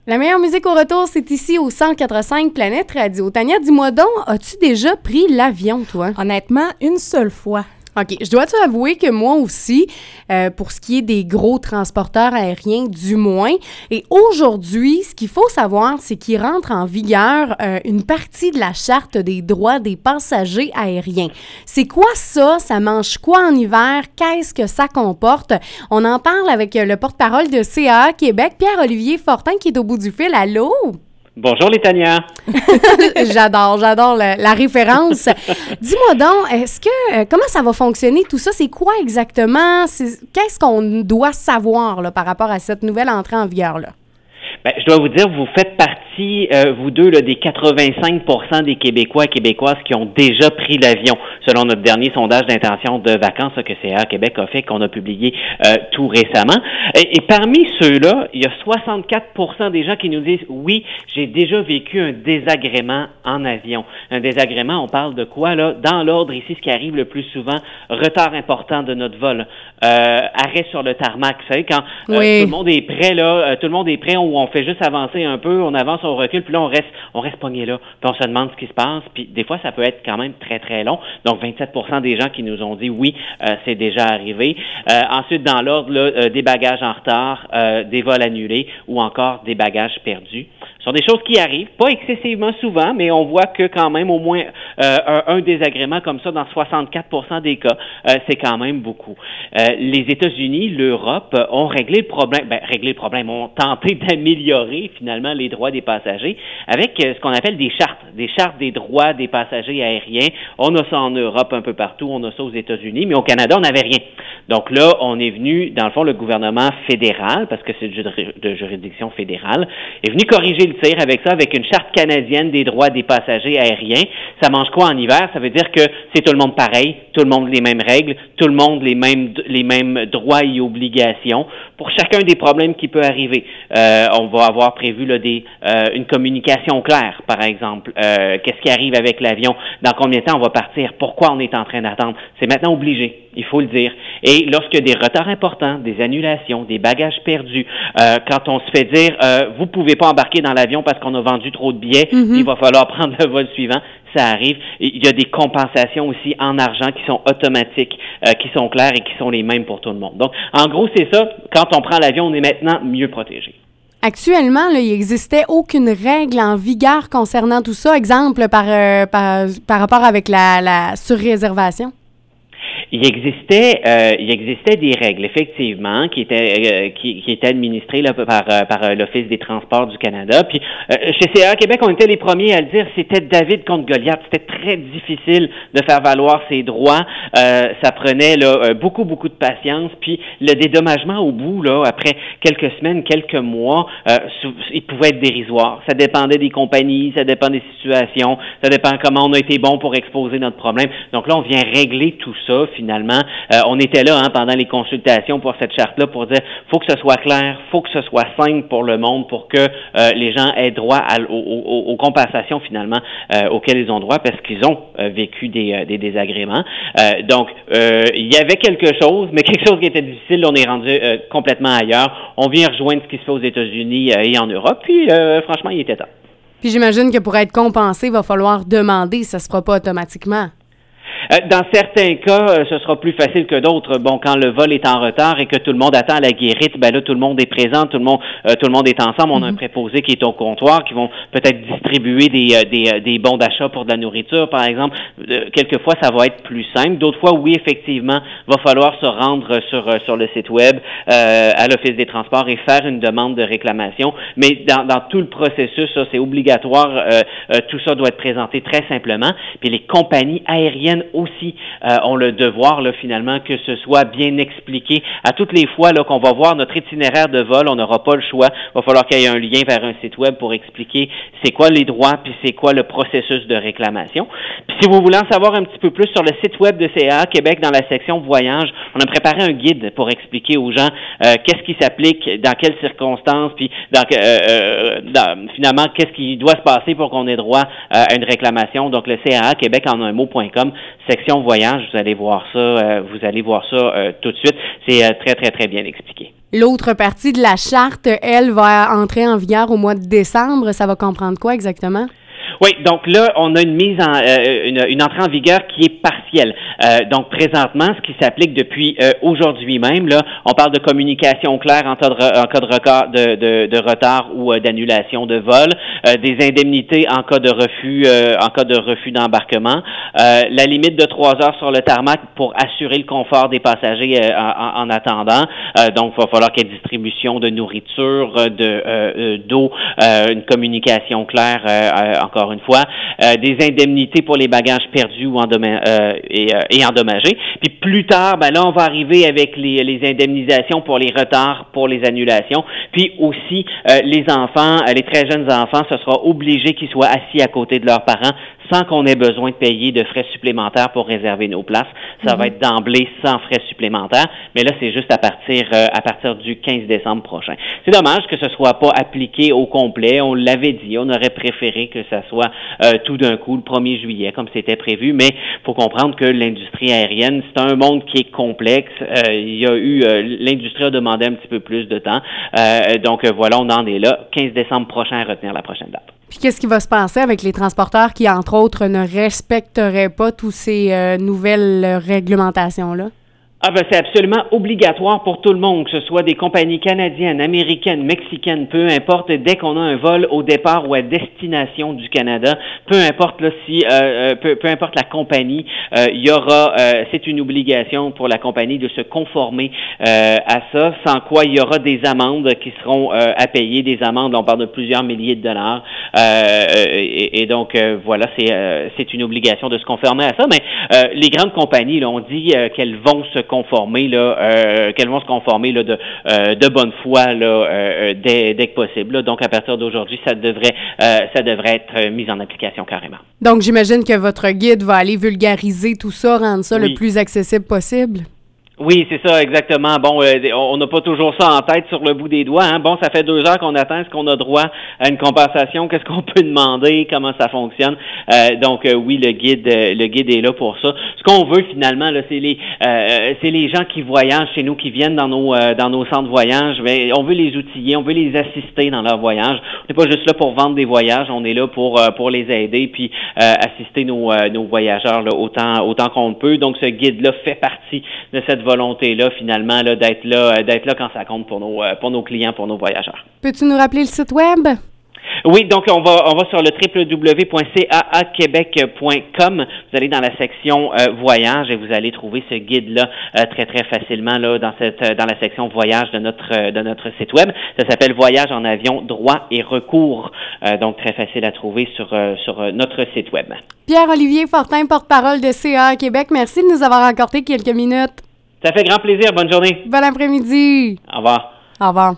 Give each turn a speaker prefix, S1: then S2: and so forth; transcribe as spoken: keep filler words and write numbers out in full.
S1: La meilleure musique au retour, c'est ici au cent quatre-vingt-cinq Planète Radio. Tania, dis-moi donc, as-tu déjà pris l'avion, toi?
S2: Honnêtement, une seule fois.
S1: OK. Je dois t'avouer que moi aussi, euh, pour ce qui est des gros transporteurs aériens, du moins. Et aujourd'hui, ce qu'il faut savoir, c'est qu'il rentre en vigueur euh, une partie de la Charte des droits des passagers aériens. C'est quoi ça? Ça mange quoi en hiver? Qu'est-ce que ça comporte? On en parle avec le porte-parole de C A A Québec, Pierre-Olivier Fortin, qui est au bout du fil. Allô?
S3: Bonjour les Tania.
S1: J'adore, j'adore la, la référence. Dis-moi donc, est-ce que, euh, comment ça va fonctionner tout ça? C'est quoi exactement? C'est, qu'est-ce qu'on doit savoir là, par rapport à cette nouvelle entrée en vigueur-là?
S3: Ben, je dois vous dire, vous faites partie, euh, vous deux, là, des quatre-vingt-cinq pour cent des Québécois et Québécoises qui ont déjà pris l'avion, selon notre dernier sondage d'intention de vacances que C A A Québec a fait, qu'on a publié euh, tout récemment. Et, et parmi ceux-là, il y a soixante-quatre pour cent des gens qui nous disent « Oui, j'ai déjà vécu un désagrément en avion. » Un désagrément, on parle de quoi, là? Dans l'ordre, ici, ce qui arrive le plus souvent, retard important de notre vol, euh, arrêt sur le tarmac. Vous savez, quand euh,
S1: oui.
S3: tout le monde est prêt, là, euh, tout le monde est prêt, où on fait juste avancer un peu, on avance, on recule, puis là, on reste on reste pogné là, puis on se demande ce qui se passe, puis des fois, ça peut être quand même très, très long. Donc, vingt-sept pour cent des gens qui nous ont dit oui, euh, c'est déjà arrivé. Euh, ensuite, dans l'ordre, là, euh, des bagages en retard, euh, des vols annulés ou encore des bagages perdus. Ce sont des choses qui arrivent, pas excessivement souvent, mais on voit que quand même au moins euh, un, un désagrément comme ça dans soixante-quatre pour cent des cas, euh, c'est quand même beaucoup. Euh, les États-Unis, l'Europe euh, ont réglé le problème, ben réglé le problème, ont tenté d'améliorer finalement les droits des passagers avec euh, ce qu'on appelle des chartes, des chartes des droits des passagers aériens. On a ça en Europe un peu partout, on a ça aux États-Unis, mais au Canada, on n'avait rien. Donc là, on est venu, dans le fond, le gouvernement fédéral, parce que c'est de juridiction fédérale, est venu corriger le tir avec ça, avec une charte canadienne des droits des passagers aériens. Ça mange quoi en hiver? Ça veut dire que c'est tout le monde pareil, tout le monde les mêmes règles, tout le monde les mêmes les mêmes droits et obligations pour chacun des problèmes qui peut arriver. Euh, on va avoir prévu là, des, euh, une communication claire, par exemple. Euh, qu'est-ce qui arrive avec l'avion? Dans combien de temps on va partir? Pourquoi on est en train d'attendre? C'est maintenant obligé, il faut le dire. Et lorsqu'il y a des retards importants, des annulations, des bagages perdus, euh, quand on se fait dire euh, vous pouvez pas embarquer dans l'avion parce qu'on a vendu trop de billets, mm-hmm. il va falloir prendre le vol suivant, ça arrive. Il y a des compensations aussi en argent qui sont automatiques, euh, qui sont claires et qui sont les mêmes pour tout le monde. Donc, en gros, c'est ça. Quand on prend l'avion, on est maintenant mieux protégé.
S1: Actuellement, là, il n'existait aucune règle en vigueur concernant tout ça. Exemple, par, euh, par, par rapport avec la, la surréservation.
S3: Il existait, euh, il existait des règles, effectivement, qui étaient, euh, qui, qui étaient administrées là, par, euh, par euh, l'Office des transports du Canada. Puis, euh, chez C A A Québec, on était les premiers à le dire, c'était David contre Goliath. C'était très difficile de faire valoir ses droits. Euh, ça prenait là, euh, beaucoup, beaucoup de patience. Puis, le dédommagement au bout, là, après quelques semaines, quelques mois, euh, il pouvait être dérisoire. Ça dépendait des compagnies, ça dépend des situations, ça dépend comment on a été bon pour exposer notre problème. Donc là, on vient régler tout ça. Finalement, euh, on était là hein, pendant les consultations pour cette charte-là pour dire faut que ce soit clair, faut que ce soit simple pour le monde pour que euh, les gens aient droit à, aux, aux, aux compensations finalement euh, auxquelles ils ont droit parce qu'ils ont euh, vécu des, euh, des désagréments. Euh, donc, euh, il y avait quelque chose, mais quelque chose qui était difficile, on est rendu euh, complètement ailleurs. On vient rejoindre ce qui se fait aux États-Unis euh, et en Europe, puis euh, franchement, il était temps.
S1: Puis j'imagine que pour être compensé, il va falloir demander, ça ne se fera pas automatiquement.
S3: Dans certains cas, ce sera plus facile que d'autres. Bon, quand le vol est en retard et que tout le monde attend la guérite, ben là, tout le monde est présent, tout le monde, euh, tout le monde est ensemble. On a un préposé qui est au comptoir, qui vont peut-être distribuer des, des, des bons d'achat pour de la nourriture, par exemple. Euh, quelquefois, ça va être plus simple. D'autres fois, oui, effectivement, va falloir se rendre sur sur le site web euh, à l'Office des transports et faire une demande de réclamation. Mais dans, dans tout le processus, ça, c'est obligatoire. Euh, euh, tout ça doit être présenté très simplement. Puis les compagnies aériennes aussi euh, ont le devoir là, finalement que ce soit bien expliqué. À toutes les fois là, qu'on va voir notre itinéraire de vol, on n'aura pas le choix. Il va falloir qu'il y ait un lien vers un site web pour expliquer c'est quoi les droits puis c'est quoi le processus de réclamation. Puis si vous voulez en savoir un petit peu plus sur le site web de C A A Québec dans la section voyage, on a préparé un guide pour expliquer aux gens euh, qu'est-ce qui s'applique, dans quelles circonstances, puis dans, euh, euh, dans, finalement qu'est-ce qui doit se passer pour qu'on ait droit euh, à une réclamation. Donc le C A A Québec en un mot point com, section voyage, vous allez voir ça, euh, vous allez voir ça euh, tout de suite. C'est euh, très très très bien expliqué.
S1: L'autre partie de la charte, elle, va entrer en vigueur au mois de décembre. Ça va comprendre quoi exactement?
S3: Oui, donc là, on a une mise en euh, une, une entrée en vigueur qui est partielle. Euh, donc présentement, ce qui s'applique depuis euh, aujourd'hui même, là, on parle de communication claire en cas de, en cas de, record, de, de, de retard ou euh, d'annulation de vol, euh, des indemnités en cas de refus euh, en cas de refus d'embarquement, euh, la limite de trois heures sur le tarmac pour assurer le confort des passagers euh, en, en attendant. Euh, donc, il va falloir qu'il y ait distribution de nourriture, de euh, d'eau, euh, une communication claire euh, encore une fois, euh, des indemnités pour les bagages perdus ou endommagés, euh, et, euh, et endommagés. Puis plus tard, ben là, on va arriver avec les, les indemnisations pour les retards, pour les annulations. Puis aussi, euh, les enfants, euh, les très jeunes enfants, ce sera obligé qu'ils soient assis à côté de leurs parents sans qu'on ait besoin de payer de frais supplémentaires pour réserver nos places. Ça mm-hmm. va être d'emblée sans frais supplémentaires, mais là, c'est juste à partir euh, à partir du quinze décembre prochain. C'est dommage que ce soit pas appliqué au complet. On l'avait dit, on aurait préféré que ça soit euh, tout d'un coup le premier juillet, comme c'était prévu, mais il faut comprendre que l'industrie aérienne, c'est un monde qui est complexe. Euh, il y a eu, euh, l'industrie a demandé un petit peu plus de temps. Euh, donc euh, voilà, on en est là. quinze décembre prochain à retenir la prochaine date.
S1: Puis qu'est-ce qui va se passer avec les transporteurs qui, entre autres, ne respecteraient pas toutes ces euh, nouvelles réglementations-là?
S3: Ah ben c'est absolument obligatoire pour tout le monde, que ce soit des compagnies canadiennes, américaines, mexicaines, peu importe, dès qu'on a un vol au départ ou à destination du Canada, peu importe là si euh, peu, peu importe la compagnie, euh, il y aura euh, c'est une obligation pour la compagnie de se conformer euh, à ça, sans quoi il y aura des amendes qui seront euh, à payer, des amendes, on parle de plusieurs milliers de dollars. Euh, et, et donc euh, voilà, c'est euh, c'est une obligation de se conformer à ça, mais euh, les grandes compagnies là, on dit euh, qu'elles vont se conformer là, euh, qu'elles vont se conformer là de euh, de bonne foi là euh, dès, dès que possible. Là. Donc à partir d'aujourd'hui, ça devrait euh, ça devrait être mis en application carrément.
S1: Donc j'imagine que votre guide va aller vulgariser tout ça, rendre ça oui. le plus accessible possible.
S3: Oui, c'est ça, exactement. Bon, euh, on n'a pas toujours ça en tête sur le bout des doigts. Hein. Bon, ça fait deux heures qu'on attend. Est-ce qu'on a droit à une compensation? Qu'est-ce qu'on peut demander? Comment ça fonctionne? Euh, donc, euh, oui, le guide, euh, le guide est là pour ça. Ce qu'on veut finalement, là, c'est les, euh, c'est les gens qui voyagent chez nous, qui viennent dans nos, euh, dans nos centres de voyage. Mais on veut les outiller, on veut les assister dans leur voyage. On n'est pas juste là pour vendre des voyages. On est là pour euh, pour les aider puis euh, assister nos euh, nos voyageurs là, autant autant qu'on peut. Donc, ce guide-là fait partie de cette volonté-là, finalement, là, d'être là, d'être là quand ça compte pour nos, pour nos clients, pour nos voyageurs.
S1: Peux-tu nous rappeler le site web?
S3: Oui, donc on va on va sur le w w w point c a a québec point com. Vous allez dans la section euh, voyage et vous allez trouver ce guide-là euh, très très facilement là dans cette dans la section voyage de notre de notre site web. Ça s'appelle Voyage en avion, droits et recours. Euh, donc très facile à trouver sur euh, sur notre site web.
S1: Pierre-Olivier Fortin, porte-parole de C A A Québec. Merci de nous avoir accordé quelques minutes.
S3: Ça fait grand plaisir. Bonne journée.
S1: Bon après-midi.
S3: Au revoir.
S1: Au revoir.